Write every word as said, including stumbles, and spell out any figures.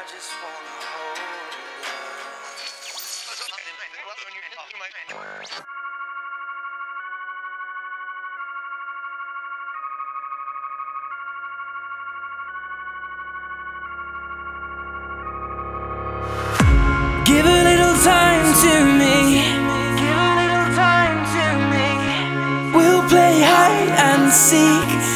just wanna hold you. Give a little time to me. Give a little time to me. We'll play hide and seek.